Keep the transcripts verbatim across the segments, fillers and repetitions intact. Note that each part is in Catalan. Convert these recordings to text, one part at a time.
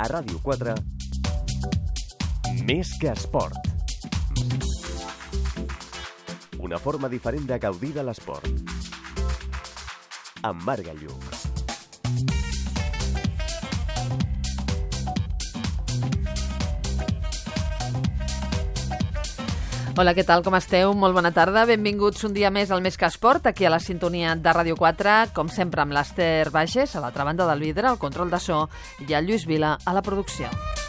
A Ràdio quatre, Més que esport. Una forma diferent de gaudir de l'esport. Amb Marc Gallug. Hola, què tal? Com esteu? Molt bona tarda. Benvinguts un dia més al Més que Esport, aquí a la sintonia de Ràdio quatre, com sempre amb l'Ester Bages, a l'altra banda del vidre, al control de so, i el Lluís Vila a la producció.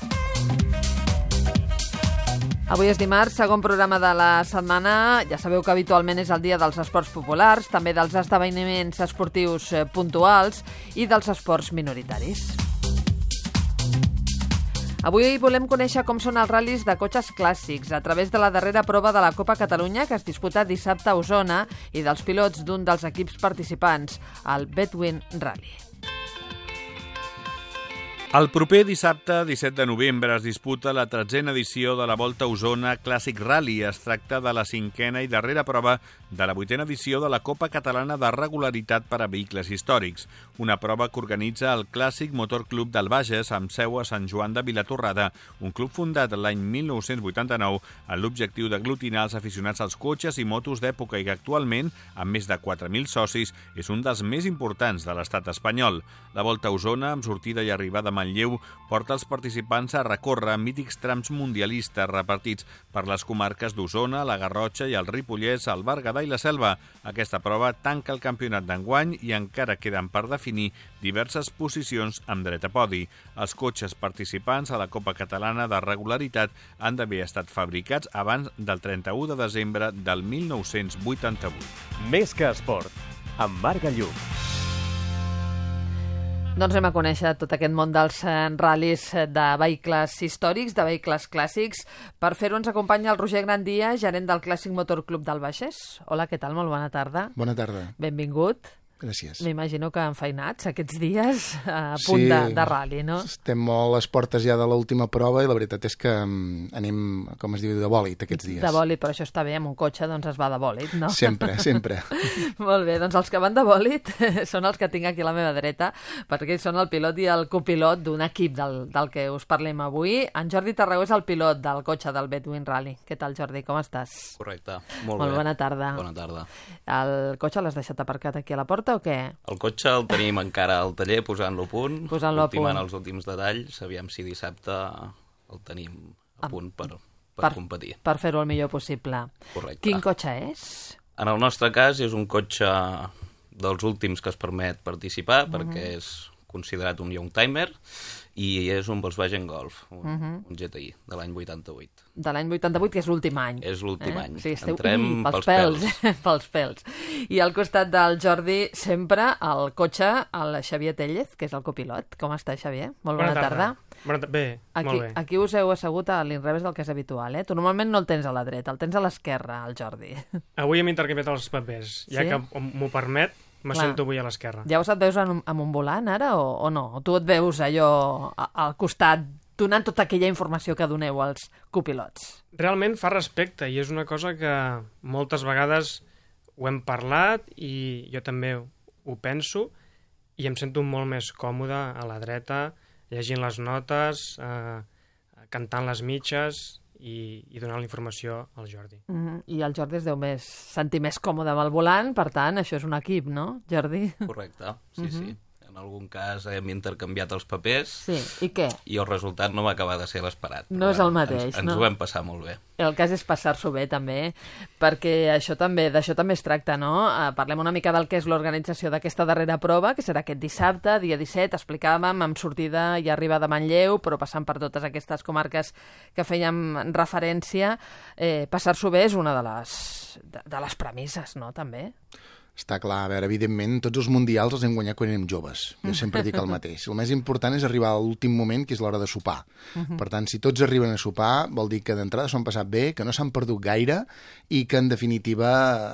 Avui és dimarts, segon programa de la setmana. Ja sabeu que habitualment és el dia dels esports populars, també dels esdeveniments esportius puntuals i dels esports minoritaris. Avui volem conèixer com són els ral·lis de cotxes clàssics a través de la darrera prova de la Copa Catalunya que es disputa dissabte a Osona i dels pilots d'un dels equips participants, el Bedwin Rally. El proper dissabte, disset de novembre, es disputa la tretzena edició de la Volta a Osona Clàssic Rally. Es tracta de la cinquena i darrera prova de la vuitena edició de la Copa Catalana de Regularitat per a Vehicles Històrics, una prova que organitza el Clàssic Motor Club del Bages amb seu a Sant Joan de Vilatorrada, un club fundat l'any mil nou-cents vuitanta-nou amb l'objectiu d'aglutinar els aficionats als cotxes i motos d'època i que actualment, amb més de quatre mil socis, és un dels més importants de l'estat espanyol. La Volta a Osona, amb sortida i arribada a Manlleu, porta els participants a recórrer mítics trams mundialistes repartits per les comarques d'Osona, la Garrotxa i el Ripollès, el Berguedà i la Selva. Aquesta prova tanca el campionat d'enguany i encara queden per definir diverses posicions amb dret a podi. Els cotxes participants a la Copa Catalana de Regularitat han d'haver estat fabricats abans del trenta-u de desembre del mil nou-cents vuitanta-vuit. Més que esport, amb Marc Gallug. Doncs anem a conèixer tot aquest món dels ral·lis de vehicles històrics, de vehicles clàssics. Per fer-ho ens acompanya el Roger Grandia, gerent del Clàssic Motor Club del Bages. Hola, què tal? Molt bona tarda. Bona tarda. Benvingut. Gràcies. M'imagino que enfeinats aquests dies a punt sí, de, de ral·li, no? Estem molt a les portes ja de l'última prova i la veritat és que anem, com es diu, de bòlit aquests dies. De bòlit, però això està bé, amb un cotxe doncs es va de bòlit, no? Sempre, sempre. Molt bé, doncs els que van de bòlit són els que tinc aquí a la meva dreta, perquè són el pilot i el copilot d'un equip del, del que us parlem avui. En Jordi Tarragó és el pilot del cotxe del Bedwin Rally. Què tal, Jordi? Com estàs? Correcte, molt, molt bé. Bona tarda. Bona tarda. El cotxe l'has deixat aparcat aquí a la porta o què? El cotxe el tenim encara al taller, posant-lo a punt, posant-lo a ultimant punt. els últims detalls, aviam si dissabte el tenim a punt per, per, per competir. Per fer-ho el millor possible. Correcte. Quin cotxe és? En el nostre cas és un cotxe dels últims que es permet participar, uh-huh. perquè és considerat un young timer, i és un Volkswagen Golf, un, uh-huh. un G T I de l'any vuitanta-vuit. De l'any vuitanta-vuit, que és l'últim any. És l'últim eh? any. O sigui, esteu... Entrem Ui, pels, pels pèls. pèls. pels pèls. I al costat del Jordi, sempre, el cotxe, el Xavier Tellez, que és el copilot. Com està, Xavier? Molt bona, bona tarda. tarda. Bona tarda. Bé, aquí, molt bé. Aquí us heu assegut a l'inrevés del que és habitual, eh? Tu normalment no el tens a la dreta, el tens a l'esquerra, el Jordi. Avui hem intercanviat els papers. Ja sí? que m'ho permet, me Clar. sento avui a l'esquerra. Llavors et veus en, amb un volant, ara, o, o no? O tu et veus allò a, al costat, donant tota aquella informació que doneu als copilots? Realment fa respecte, i és una cosa que moltes vegades ho hem parlat, i jo també ho penso, i em sento molt més còmode a la dreta, llegint les notes, eh, cantant les mitges, i, i donant la informació al Jordi. Mm-hmm. I el Jordi es deu més, sentir més còmode amb el volant, per tant, això és un equip, no, Jordi? Correcte, sí, mm-hmm. sí. En algun cas hem intercanviat els papers. Sí, i què? I el resultat no va acabar de ser l'esperat. No és el mateix, ens, ens no? ho vam passar molt bé. El cas és passar-s'ho bé, també, perquè això també, d'això també es tracta, no? Uh, parlem una mica del que és l'organització d'aquesta darrera prova, que serà aquest dissabte, dia disset, explicàvem, amb sortida i arribada a Manlleu, però passant per totes aquestes comarques que fèiem referència. Eh, passar-s'ho bé és una de les, de, de les premisses, no?, també. Està clar, a veure, evidentment, tots els mundials els hem guanyat quan érem joves. Jo sempre dic el mateix. El més important és arribar a l'últim moment, que és l'hora de sopar. Uh-huh. Per tant, si tots arriben a sopar, vol dir que d'entrada s'ho han passat bé, que no s'han perdut gaire i que, en definitiva,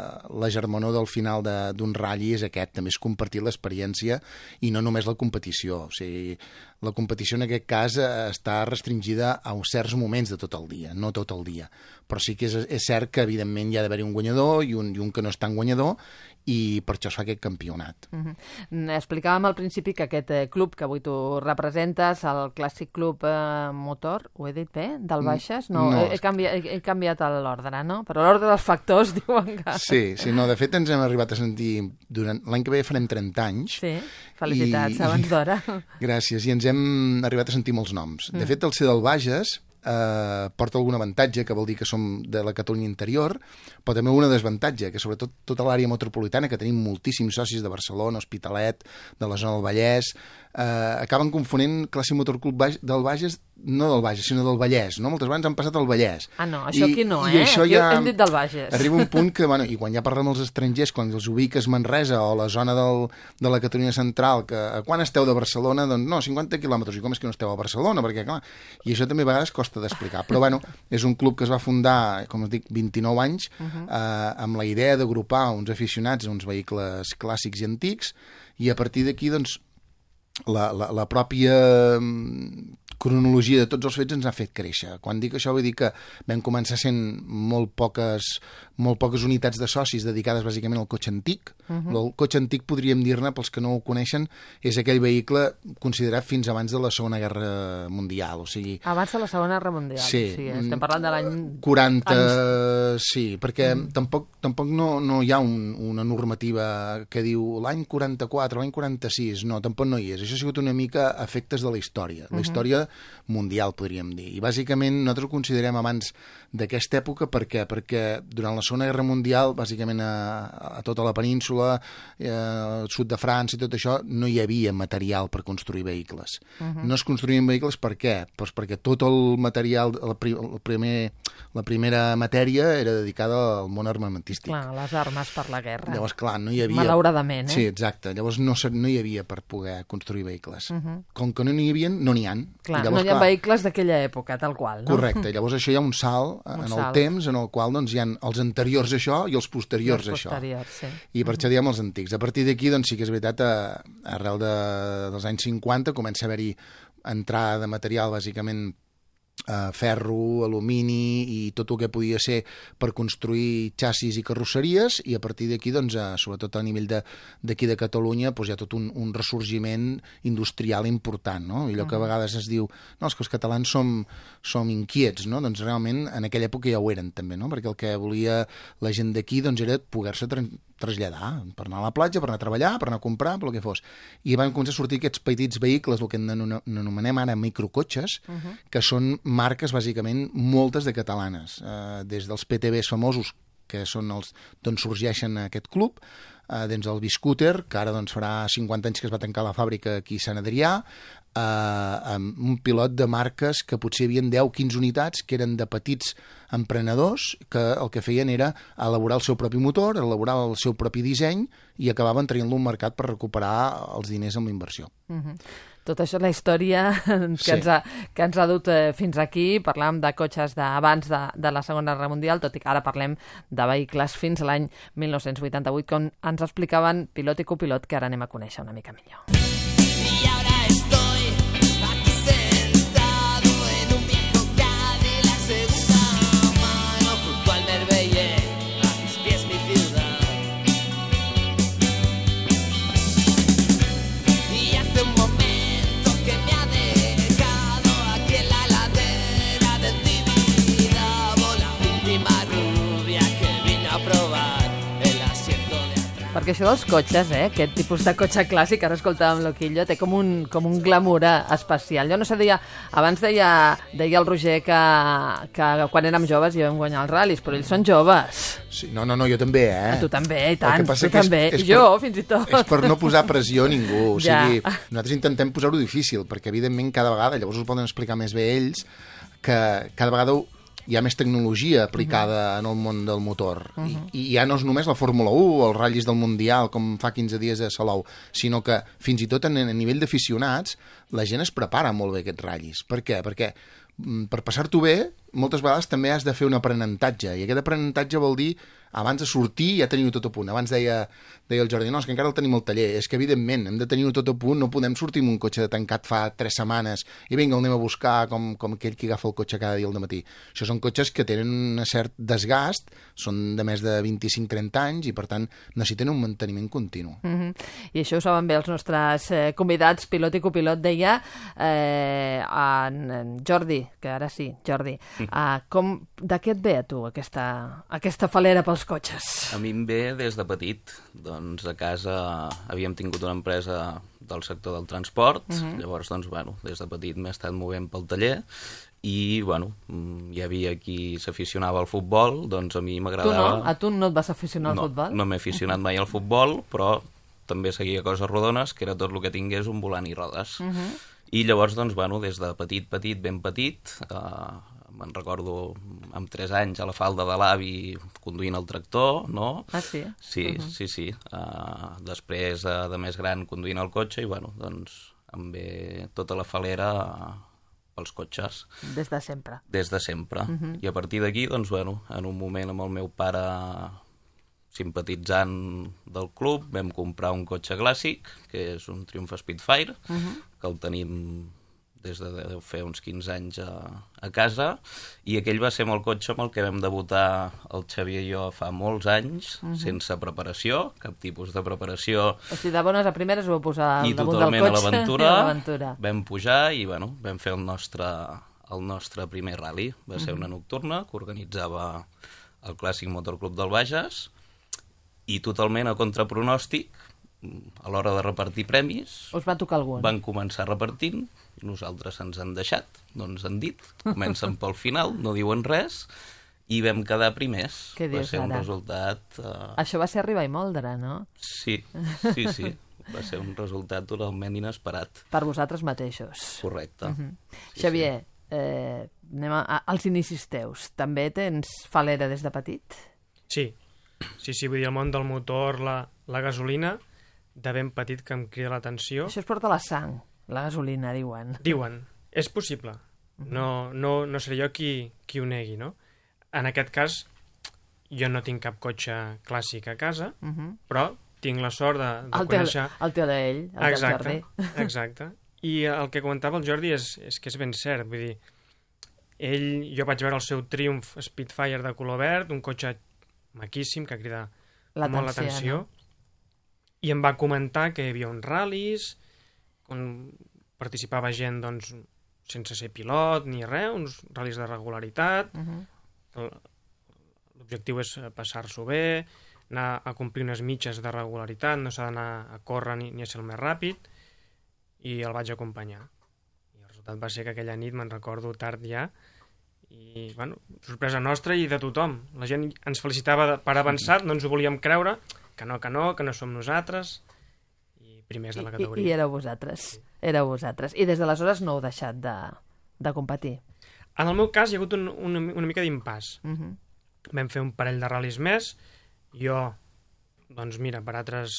la germanor del final d'un ratll és aquest, també és compartir l'experiència i no només la competició. O sigui, la competició en aquest cas està restringida a uns certs moments de tot el dia, no tot el dia. Però sí que és, és cert que, evidentment, hi ha d'haver-hi un guanyador i un, i un que no és tan guanyador, i per això es fa aquest campionat. Mm-hmm. Explicàvem al principi que aquest eh, club que avui tu representes, el Clàssic Club eh, Motor, ho he dit bé, del Baixes? No, no. He, he, canviat, he, he canviat l'ordre, no? Però l'ordre dels factors diuen que... Sí, sí, no, de fet ens hem arribat a sentir... Durant l'any que ve farem trenta anys. Sí, felicitats, i... abans d'hora. Gràcies, i ens hem arribat a sentir molts noms. De fet, el ser del Bages eh, porta algun avantatge, que vol dir que som de la Catalunya interior, però també una desavantatge, que sobretot tota l'àrea metropolitana, que tenim moltíssims socis de Barcelona, Hospitalet, de la zona del Vallès, eh, acaben confonent Clàssic Motor Club del Bages, no del Bages, sinó del Vallès, no? Moltes vegades han passat al Vallès. Ah, no, això I, aquí no, i eh? Això aquí ja hem dit del Bages. Arriba un punt que, bueno, i quan ja parlem els estrangers, quan els ubiques Manresa o la zona del, de la Catalunya central, que quan esteu de Barcelona, doncs no, cinquanta quilòmetres, i com és que no esteu a Barcelona? Perquè, clar, i això també a vegades costa d'explicar. Però, bueno, és un club que es va fundar, com us dic, vint-i-nou anys, uh-huh. eh, amb la idea d'agrupar uns aficionats a uns vehicles clàssics i antics, i a partir d'aquí, doncs, la, la, la pròpia cronologia de tots els fets ens ha fet créixer. Quan dic això vull dir que vam començar sent molt poques, molt poques unitats de socis dedicades bàsicament al cotxe antic. Uh-huh. El cotxe antic, podríem dir-ne, pels que no ho coneixen, és aquell vehicle considerat fins abans de la Segona Guerra Mundial. O sigui, abans de la Segona Guerra Mundial. Sí. O sigui, estem parlant de l'any... quaranta, anys... sí, perquè mm. tampoc, tampoc no, no hi ha un, una normativa que diu l'any quaranta-quatre, l'any quaranta-sis, no, tampoc no hi és. Això ha sigut una mica efectes de la història. La història mundial, podríem dir. I bàsicament nosaltres ho considerem abans d'aquesta època. Per què? Perquè durant la Segona Guerra Mundial, bàsicament a, a tota la península, eh, al sud de França i tot això, no hi havia material per construir vehicles. Uh-huh. No es construïen vehicles per què? Pues perquè tot el material, el, el primer, la primera matèria era dedicada al món armamentístic. Clar, les armes per la guerra. Llavors, clar, no hi havia... Malauradament, eh? Sí, exacte. Llavors no, no hi havia per poder construir vehicles. Uh-huh. Com que no n'hi havia, no n'hi ha. Clar, llavors, no hi ha clar, vehicles d'aquella època, tal qual, no? Correcte, i llavors això hi ha un salt un en el salt. temps en el qual doncs, hi ha els anteriors a això i els posteriors a això. Sí. I per això diem els antics. A partir d'aquí, doncs sí que és veritat, a, arrel de, dels anys cinquanta comença a haver-hi entrada de material, bàsicament, Uh, ferro, alumini i tot el que podia ser per construir xassis i carrosseries, i a partir d'aquí, doncs, uh, sobretot a nivell d'aquí de, de Catalunya, doncs, hi ha tot un, un ressorgiment industrial important, no? I allò que a vegades es diu, no, és que els catalans som, som inquiets, no? Doncs realment en aquella època ja ho eren també, no? Perquè el que volia la gent d'aquí, doncs, era poder-se tra traslladar, per anar a la platja, per anar a treballar, per anar a comprar, per el que fos. I van començar a sortir aquests petits vehicles, el que anomenem ara microcotxes, uh-huh. que són marques, bàsicament, moltes de catalanes. Eh, des dels P T Bs famosos, que són els d'on sorgeixen aquest club, eh, dins el Biscooter, que ara doncs, farà cinquanta anys que es va tancar la fàbrica aquí a Sant Adrià, eh, amb un pilot de marques que potser hi havia deu o quinze unitats, que eren de petits emprenedors, que el que feien era elaborar el seu propi motor, elaborar el seu propi disseny, i acabaven traient-lo al mercat per recuperar els diners amb la inversió. Uh-huh. Tot això és la història que, sí. ens, ha, que ens ha dut eh, fins aquí. Parlàvem de cotxes d'abans de, de la Segona Guerra Mundial, tot i que ara parlem de vehicles fins a l'any mil nou-cents vuitanta-vuit, com ens explicaven pilot i copilot, que ara anem a conèixer una mica millor. Y ahora estoy aquí sentado en un viejo Cadillac segunda mano junto al Marbella, a mis pies mi ciudad. Y hace un momento que me ha dejado aquí en la ladera del Tibidabo la última rubia que vino a probar el asiento de atrás. Perquè això dels cotxes, eh, aquest tipus de cotxe clàssic, ara escoltàvem l'Oquillo, té com un, com un glamour especial. Jo no sé, deia, abans deia, deia el Roger que, que quan érem joves hi vam guanyar els ral·lis, però ells són joves. Sí, no, no, no, jo també, eh? A tu també, i tant, tu és, també, és i jo, per, fins i tot. És per no posar pressió a ningú, o ja. sigui, nosaltres intentem posar-ho difícil, perquè evidentment cada vegada, llavors us poden explicar més bé ells, que cada vegada hi ha més tecnologia aplicada uh-huh. en el món del motor. Uh-huh. I, I ja no és només la Fórmula u o els ratllis del Mundial, com fa quinze dies a Salou, sinó que fins i tot a, a nivell d'aficionats la gent es prepara molt bé aquests ratllis. Per què? Perquè per passar-t'ho bé, moltes vegades també has de fer un aprenentatge, i aquest aprenentatge vol dir abans de sortir ja teniu tot a punt. Abans deia, deia el Jordi, no, és que encara el tenim al taller. És que, evidentment, hem de tenir-ho tot a punt, no podem sortir amb un cotxe tancat fa tres setmanes i vinga, el anem a buscar com, com aquell que agafa el cotxe cada dia al dematí. Això són cotxes que tenen un cert desgast, són de més de vint-i-cinc trenta anys i, per tant, necessiten un manteniment continu. Mm-hmm. I això ho saben bé els nostres eh, convidats, pilot i copilot, deia eh, en, en Jordi, que ara sí, Jordi, eh, com, de què et ve a tu aquesta, aquesta falera pels cotxes? A mi em ve des de petit. Doncs a casa havíem tingut una empresa del sector del transport, uh-huh. llavors, doncs, bueno, des de petit m'he estat movent pel taller i, bueno, hi havia qui s'aficionava al futbol, doncs a mi m'agradava... Tu no? A tu no et vas aficionar al no, futbol? No m'he aficionat mai al futbol, però també seguia coses rodones, que era tot el que tingués un volant i rodes. Uh-huh. I llavors, doncs, bueno, des de petit, petit, ben petit, eh, me'n recordo amb tres anys a la falda de l'avi conduint el tractor, no? Ah, sí? Sí, uh-huh. sí, sí. Uh, després, uh, de més gran, conduint el cotxe i, bueno, doncs, em ve tota la falera uh, pels cotxes. Des de sempre. Des de sempre. Uh-huh. I a partir d'aquí, doncs, bueno, en un moment amb el meu pare simpatitzant del club, vam comprar un cotxe clàssic, que és un Triumph Spitfire, uh-huh. que el tenim des de deu fer uns quinze anys a, a casa, i aquell va ser el cotxe amb el que vam debutar el Xavier i jo fa molts anys, uh-huh. sense preparació, cap tipus de preparació. O sigui, de bones a primeres ho vau posar al I damunt del totalment cotxe. a l'aventura. A l'aventura. Vam pujar i, bueno, vam fer el nostre, el nostre primer rally. Va ser una nocturna que organitzava el Clàssic Motor Club del Bages, i totalment a contrapronòstic, a l'hora de repartir premis... Us va tocar algun? Van començar repartint, i nosaltres ens han deixat, no ens han dit, comencen pel final, no diuen res, i vam quedar primers. Què dius, va ser un ara? resultat... Uh... Això va ser arribar i moldre, no? Sí, sí, sí. Va ser un resultat totalment inesperat. Per vosaltres mateixos. Correcte. Uh-huh. Sí, Xavier, sí. Eh, anem a, a, als inicis teus. També tens falera des de petit? Sí, sí, sí, vull dir, el món del motor, la, la gasolina, de ben petit que em crida l'atenció. Això es porta a la sang, la gasolina, diuen. Diuen, és possible. No, no, no seré jo qui, qui ho negui, no? En aquest cas, jo no tinc cap cotxe clàssic a casa, uh-huh. però tinc la sort de, de el conèixer... Teo, el teu d'ell, el exacte, del Jordi. Exacte. I el que comentava el Jordi és, és que és ben cert. Vull dir, ell, jo vaig veure el seu Triumph Spitfire de color verd, un cotxe maquíssim que crida molt l'atenció, no? I em va comentar que hi havia uns ral·lis on participava gent, doncs, sense ser pilot ni res, uns ral·lis de regularitat. Uh-huh. L'objectiu és passar-s'ho bé, anar a complir unes mitges de regularitat, no s'ha d'anar a córrer ni, ni a ser el més ràpid, i el vaig acompanyar. I el resultat va ser que aquella nit, me'n recordo tard ja, i, bueno, sorpresa nostra i de tothom. La gent ens felicitava per avançat, no ens ho volíem creure, que no, que no, que no som nosaltres, i primers de la categoria. I, i éreu vosaltres, sí. éreu vosaltres. I des d'aleshores no heu deixat de, de competir? En el meu cas hi ha hagut un, una, una mica d'impàs. Uh-huh. Vam fer un parell de ral·lis més, jo, doncs mira, per altres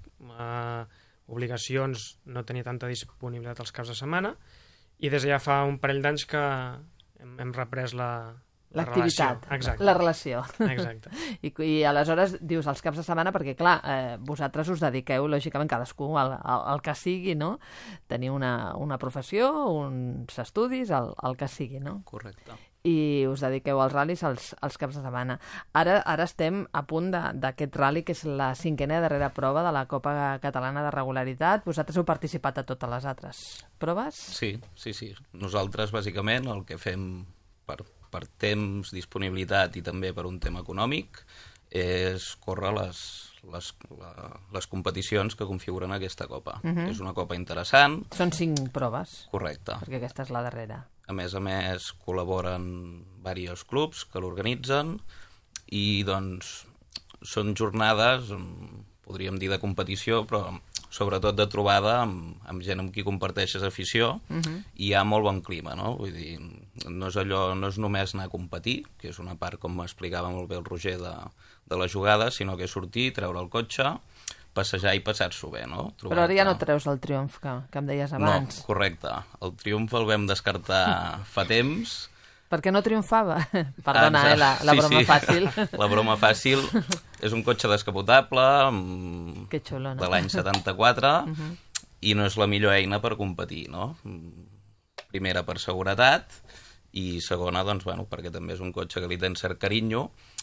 uh, obligacions no tenia tanta disponibilitat els caps de setmana, i des de ja fa un parell d'anys que hem, hem reprès la... L'activitat, la, la relació. Exacte. I, I aleshores dius els caps de setmana perquè, clar, eh, vosaltres us dediqueu, lògicament, cadascú al, al, al que sigui, no? Teniu una, una professió, uns estudis, el, el que sigui, no? Correcte. I us dediqueu als ral·lis als, als caps de setmana. Ara, ara estem a punt d'aquest ral·li, que és la cinquena i darrera prova de la Copa Catalana de Regularitat. Vosaltres heu participat a totes les altres proves? Sí, sí, sí. Nosaltres, bàsicament, el que fem per... per temps, disponibilitat i també per un tema econòmic, és córrer les, les, la, les competicions que configuren aquesta copa. Uh-huh. És una copa interessant. Són cinc proves. Correcte. Perquè aquesta és la darrera. A més a més, col·laboren diversos clubs que l'organitzen i, doncs, són jornades, podríem dir, de competició, però sobretot de trobada amb, amb gent amb qui comparteixes afició, uh-huh. i hi ha molt bon clima, no? Vull dir, no és allò, no és només anar a competir, que és una part, com m'explicava molt bé el Roger, de, de la jugada, sinó que és sortir, treure el cotxe, passejar i passar-s'ho bé, no? Trobar Però ara ja no treus el Triumph que, que em deies abans. No, correcte. El Triumph el vam descartar fa temps, Per què no triomfava? Perdona, Ens- eh, la, la sí, broma sí. fàcil. La broma fàcil és un cotxe descapotable mm, Que xulo, no? de l'any setanta-quatre i no és la millor eina per competir, no? Primera, per seguretat, i segona, doncs, bueno, perquè també és un cotxe que li tens cert carinyo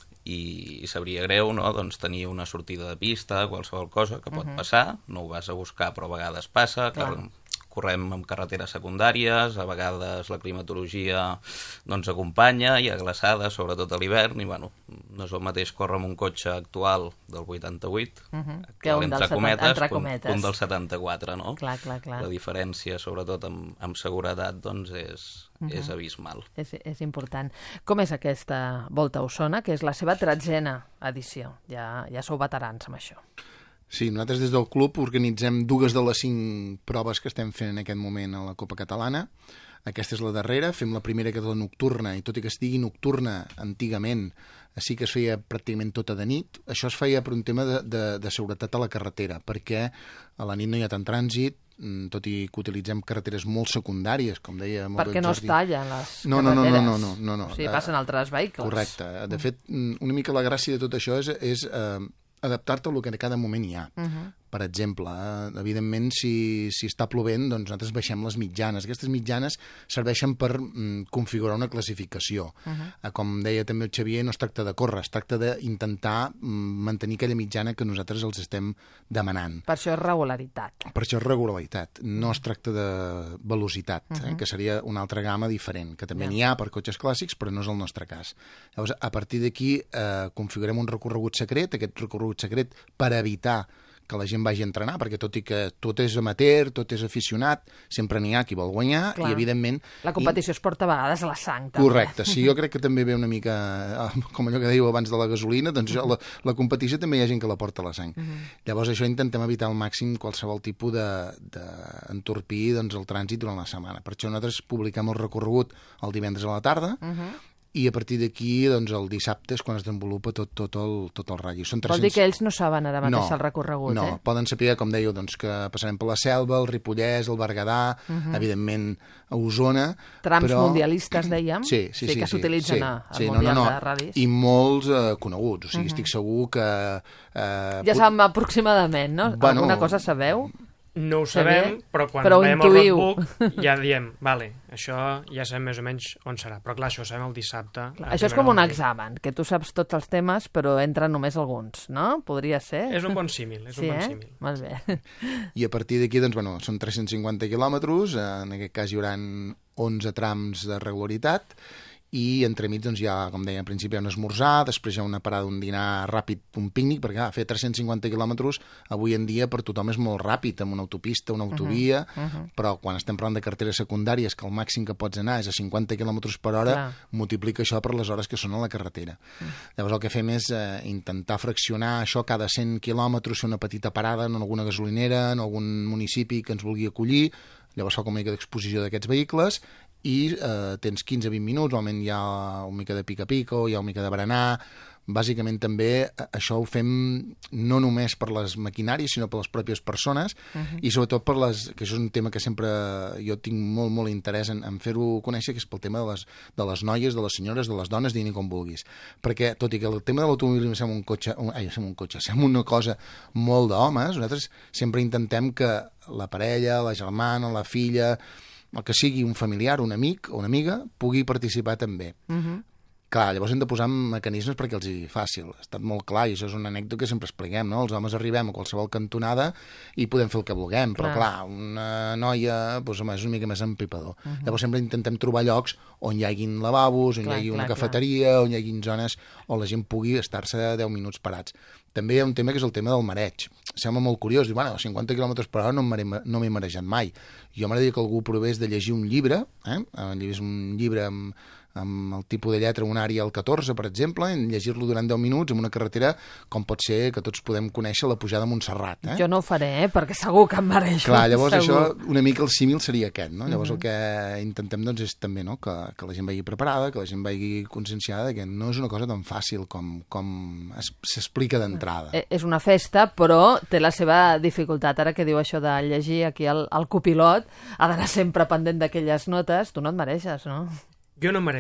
i sabria greu, no?, doncs tenir una sortida de pista, qualsevol cosa que pot passar, no ho vas a buscar, però a vegades passa, Clar. que correm amb carreteres secundàries, a vegades la climatologia doncs acompanya, hi ha glaçades, sobretot a l'hivern, i bueno, no és el mateix córrer amb un cotxe actual del vuitanta-vuit, Mhm. actual Que un entre del seten- cometes, entre que un- cometes. que un del setanta-quatre, no? Clar, clar, clar. La diferència, sobretot amb, amb seguretat, doncs és, és abismal. És, és important. Com és aquesta Volta a Osona, que és la seva tretzena edició? Ja, ja sou veterans amb això. Sí, nosaltres des del club organitzem dues de les cinc proves que estem fent en aquest moment a la Copa Catalana. Aquesta és la darrera, fem la primera que és la nocturna, i tot i que estigui nocturna antigament, sí que es feia pràcticament tota de nit. Això es feia per un tema de, de, de seguretat a la carretera, perquè a la nit no hi ha tant trànsit, mm, tot i que utilitzem carreteres molt secundàries, com deia molt bé Perquè el no es Jordi. tallen les No, no, no, no, carreteres. no, no, no, no. O sigui, Eh, passen altres vehicles. Correcte. De fet, mm, una mica la gràcia de tot això és, és eh, adaptar-te al que en cada moment hi ha. Uh -huh. Per exemple, eh, evidentment, si, si està plovent, doncs nosaltres baixem les mitjanes. Aquestes mitjanes serveixen per mm, configurar una classificació. Uh -huh. eh, com deia també el Xavier, no es tracta de córrer, es tracta d'intentar mm, mantenir aquella mitjana que nosaltres els estem demanant. Per això és regularitat. Per això és regularitat, no es tracta de velocitat, eh, que seria una altra gamma diferent, que també Ja. n'hi ha per cotxes clàssics, però no és el nostre cas. Llavors, a partir d'aquí, eh, configurem un recorregut secret, aquest recorregut secret per evitar que la gent vagi a entrenar, perquè tot i que tot és amateur, tot és aficionat, sempre n'hi ha qui vol guanyar, Clar. i evidentment... La competició es porta a vegades a la sang, també. Correcte, sí, jo crec que també ve una mica, eh, com allò que dèieu abans de la gasolina, doncs jo, la, la competició també hi ha gent que la porta a la sang. Llavors això intentem evitar al màxim qualsevol tipus d'entorpir de, doncs, el trànsit durant la setmana. Per això nosaltres publicam el recorregut el divendres a la tarda, i a partir d'aquí, doncs, el dissabte és quan es desenvolupa tot, tot el, tot el ratll. Són Vol dir que ells no saben ara mateix el recorregut, no, eh? poden saber, com dèieu, doncs, que passarem per la Selva, el Ripollès, el Berguedà, evidentment a Osona... Trams però... mundialistes, dèiem? Sí, sí, sí. que sí, s'utilitzen sí, al sí, Mundial no, no, no. de Radis. I molts eh, coneguts, o sigui, estic segur que... Eh, Ja pot- sabem aproximadament, no? Bueno, Alguna cosa sabeu? No ho Xavier, sabem, però quan però ho veiem intuïu. el roadbook ja diem, vale, això ja sabem més o menys on serà. Però clar, això ho sabem el dissabte. Clar, a això és primera com un hora. examen, que tu saps tots els temes, però entren només alguns, no? Podria ser? És un bon símil, és Sí, un bon eh? símil. Molt bé. I a partir d'aquí, doncs, bueno, són tres-cents cinquanta quilòmetres, eh, en aquest cas hi haurà onze trams de regularitat, i entremig, doncs, hi ha, com deia, al principi hi ha un esmorzar, després hi ha una parada, un dinar ràpid, un pícnic, perquè clar, fer tres-cents cinquanta quilòmetres avui en dia per tothom és molt ràpid, amb una autopista, una autovia, uh -huh, uh -huh. però quan estem parlant de carreteres secundàries, que el màxim que pots anar és a cinquanta quilòmetres per hora, Clar. multiplica això per les hores que són a la carretera. Uh -huh. Llavors el que fem és eh, intentar fraccionar això cada cent quilòmetres, fer una petita parada en alguna gasolinera, en algun municipi que ens vulgui acollir, llavors fa com una mica d'exposició d'aquests vehicles, i eh, tens quinze a vint minuts, normalment hi ha una mica de pica-pico, hi ha una mica de berenar. Bàsicament també eh, això ho fem no només per les maquinàries, sinó per les pròpies persones, uh -huh. i sobretot per les, que això és un tema que sempre jo tinc molt, molt interès en, en fer-ho conèixer, que és pel tema de les, de les noies, de les senyores, de les dones, diguin com vulguis. Perquè, tot i que el tema de l'automobilisme sembla un cotxe, un, ai, sembla un cotxe, sembla una cosa molt d'homes, nosaltres sempre intentem que la parella, la germana, la filla, el que sigui un familiar, un amic o una amiga, pugui participar també. Uh -huh. Clar, llavors hem de posar mecanismes perquè els sigui fàcil. Ha estat molt clar, i això és una anècdota que sempre expliquem, no? Els homes arribem a qualsevol cantonada i podem fer el que vulguem, però Clar. clar, una noia doncs, home, és una mica més empipador. Uh -huh. Llavors sempre intentem trobar llocs on hi haguin lavabos, on Clar, hi hagi una clar, cafeteria, on hi hagin zones on la gent pugui estar-se deu minuts parats. També hi ha un tema que és el tema del mareig. Sembla molt curiós, diu, bueno, a cinquanta quilòmetres per hora no m'he no m'he marejat mai. Jo m'agradaria que algú provés de llegir un llibre, eh? És un llibre amb, amb el tipus de lletra, un àrea al catorze, per exemple, i llegir-lo durant deu minuts en una carretera, com pot ser que tots podem conèixer la pujada a Montserrat. Eh? Jo no ho faré, eh? Perquè segur que em mereixo. Clar, llavors segur. això, una mica el símil seria aquest, no? Llavors uh -huh. el que intentem, doncs, és també, no?, que, que la gent vagi preparada, que la gent vagi conscienciada que no és una cosa tan fàcil com, com s'explica d'entrada. Eh, És una festa, però té la seva dificultat. Ara que diu això de llegir, aquí el, el copilot ha d'anar sempre pendent d'aquelles notes. Tu no et mereixes, no? Jo no marejo.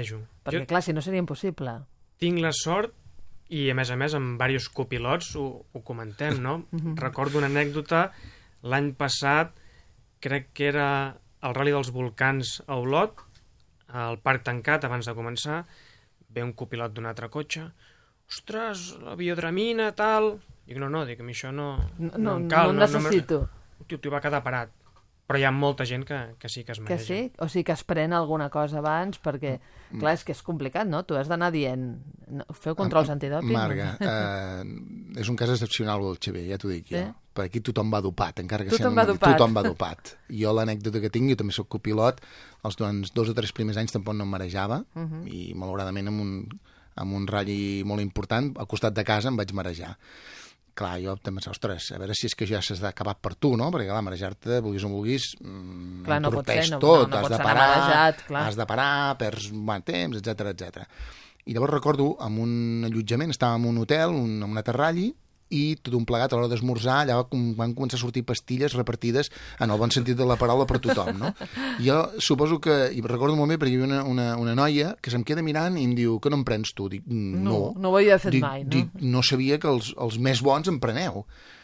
Perquè, Jo- clar, si no seria impossible. Tinc la sort, i a més a més amb diversos copilots ho, ho comentem, no? Recordo una anècdota, l'any passat crec que era el Rally dels Volcans a Olot, al parc tancat abans de començar, ve un copilot d'un altre cotxe, ostres, la biodramina, tal... Dic, no, no, dic, a mi això no, No, no, no, em cal. no en necessito. No, tio, tio va quedar parat. Però hi ha molta gent que, que sí que es Que mareja. sí? O sigui que es pren alguna cosa abans, perquè, clar, és que és complicat, no? Tu has d'anar dient... No, feu controls antidòping? Marga, eh, és un cas excepcional el Xavier, ja t'ho dic Sí? jo. Per aquí tothom va dopat, encara que Tothom sembli va una- dopat. tothom va dopat. Jo l'anècdota que tinc, jo també soc copilot, els doncs, dos o tres primers anys tampoc no em marejava, uh -huh. i malauradament amb un, amb un ratll molt important, al costat de casa em vaig marejar. Clar, jo també pensava, ostres, a veure si és que ja s'ha acabat per tu, no? Perquè, clar, marejar-te, vulguis o no vulguis, mmm, Clar, no pot entorpeix ser, no- tot, no- no has pots de anar parar, marejat, clar. has de parar, perds un bon temps, etcètera, etcètera. I llavors recordo, en un allotjament, estàvem en un hotel, un, en un aterralli, i tot un plegat a l'hora d'esmorzar, allà va com- van començar a sortir pastilles repartides en el bon sentit de la paraula per tothom, no? Jo suposo que, i recordo molt bé, perquè hi havia una, una, una noia que se'm queda mirant i em diu, que no em prens tu? Dic, no. No, no ho havia fet dic, mai, no? Dic, no sabia que els, els més bons en preneu.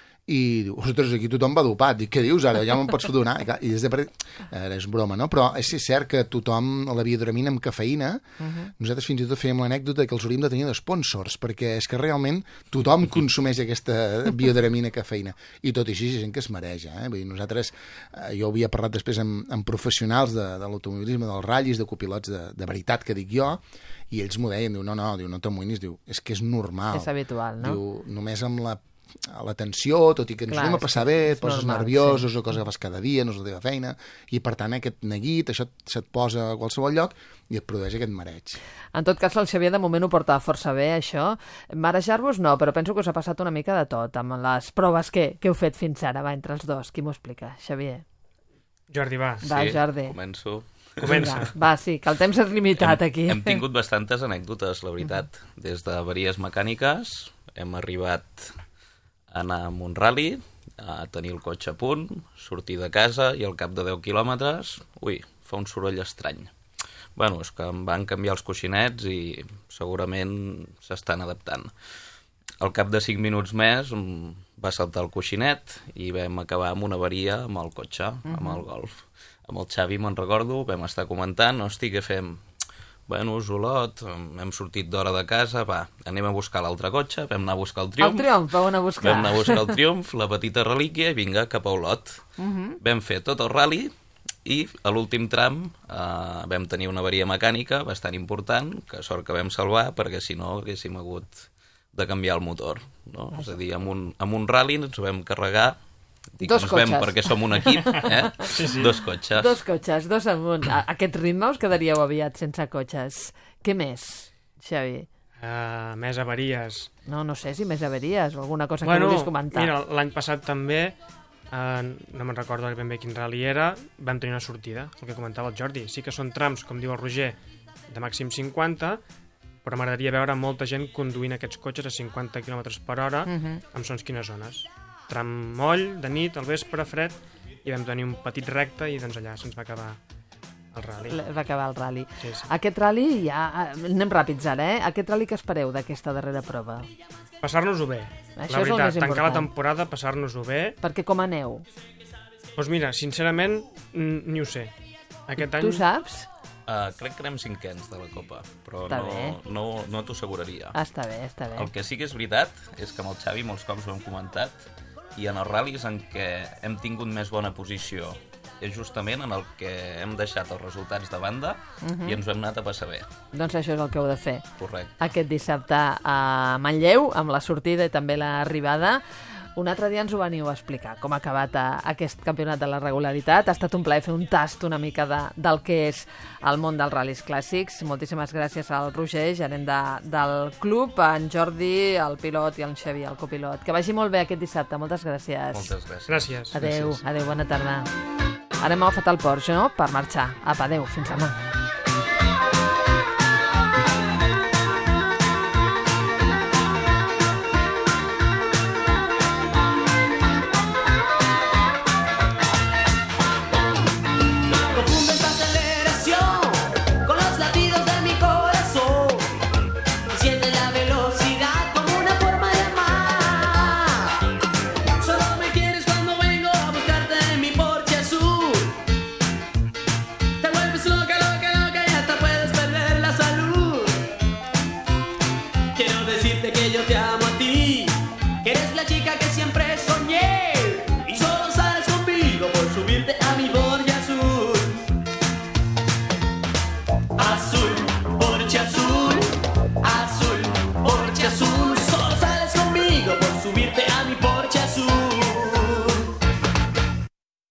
I diu, ostres, aquí tothom va dopat. Dic, què dius ara? Ja me'n pots donar. I, clar, i des de per... Ara és broma, no? Però és cert que tothom, la biodramina amb cafeïna, uh -huh. nosaltres fins i tot fèiem l'anècdota que els hauríem de tenir d'espònsors, perquè és que realment tothom consumeix aquesta biodramina cafeïna. I tot i així, hi ha gent que es mareja. Eh? Vull dir, nosaltres, eh, jo havia parlat després amb, amb professionals de, de l'automobilisme, dels ratllis, de copilots de, de veritat, que dic jo, i ells m'ho deien, diu, no, no, diu, no t'amoïnis, diu, és que és normal. És habitual, no? Diu, només amb la a la tensió, tot i que ens Clar, anem a és passar que bé, és et poses normal, nerviosos, sí. o cosa que fas cada dia, no és la teva feina, i per tant aquest neguit, això se't posa a qualsevol lloc i et produeix aquest mareig. En tot cas, el Xavier de moment ho porta força bé, això. Marejar-vos no, però penso que us ha passat una mica de tot amb les proves que, que heu fet fins ara, va, entre els dos. Qui m'ho explica? Xavier. Jordi, va. Va, sí, Jordi. començo. Comença. Vinga, va, sí, que el temps és limitat hem, aquí. Hem tingut bastantes anècdotes, la veritat. Des d'avaries mecàniques, hem arribat a anar amb un rally, a tenir el cotxe a punt, sortir de casa i al cap de deu quilòmetres, ui, fa un soroll estrany. Bueno, és que em van canviar els coixinets i segurament s'estan adaptant. Al cap de cinc minuts més em va saltar el coixinet i vam acabar amb una avaria amb el cotxe, amb el Golf. Amb el Xavi, me'n recordo, vam estar comentant, hosti, què fem? Bueno, Olot, hem sortit d'hora de casa, va, anem a buscar l'altre cotxe, vam anar a buscar el Triomf. El Triomf, vau anar a buscar. Vam anar a buscar el Triomf, la petita relíquia, i vinga, cap a Olot. Uh -huh. Vam fer tot el rally i a l'últim tram eh, vam tenir una avaria mecànica bastant important, que sort que vam salvar, perquè si no haguéssim hagut de canviar el motor. No? És a dir, amb un, amb un rally ens vam carregar. Dic, Dos ens vam cotxes. perquè som un equip, eh? Sí, sí. Dos cotxes. Dos cotxes, dos amunt. A aquest ritme us quedaríeu aviat sense cotxes. Què més, Xavi? Uh, més avaries. No, no sé si més averies o alguna cosa Bueno, que vulguis comentar. mira, l'any passat també, uh, no me'n recordo ben bé quin rally era, vam tenir una sortida, el que comentava el Jordi. Sí que són trams, com diu el Roger, de màxim cinquanta, però m'agradaria veure molta gent conduint aquests cotxes a cinquanta quilòmetres per hora, Uh -huh. en segons quines zones. Tram moll, de nit, al vespre, fred, i vam tenir un petit recte i doncs allà se'ns va acabar el rally. Va acabar el rally. Sí, sí. Aquest rally, ja... Anem ràpids ara, eh? Aquest rally que espereu d'aquesta darrera prova? Passar-nos-ho bé. Això la és el veritat, més tancar la important. temporada, passar-nos-ho bé. Perquè com aneu? Doncs mira, sincerament, n- ni ho sé. Aquest any... Tu saps? Uh, crec que anem cinquens de la Copa, però Està no, bé. no, no t'ho asseguraria. Ah, està bé, està bé. El que sí que és veritat és que amb el Xavi molts cops ho hem comentat, i en els ral·lis en què hem tingut més bona posició és justament en el que hem deixat els resultats de banda uh -huh. i ens ho hem anat a passar bé. Doncs això és el que heu de fer. Correcte. Aquest dissabte a Manlleu, amb la sortida i també l'arribada. Un altre dia ens ho veniu a explicar, com ha acabat a, aquest campionat de la regularitat. Ha estat un plaer fer un tast una mica de, del que és el món dels ral·lis clàssics. Moltíssimes gràcies al Roger, gerent de, del club, a en Jordi, el pilot, i al Xavi, el copilot. Que vagi molt bé aquest dissabte. Moltes gràcies. Moltes gràcies. Gràcies. Adéu, gràcies. adéu, bona tarda. Ara hem agafat el Porsche, no?, per marxar. Apa, adéu, fins demà.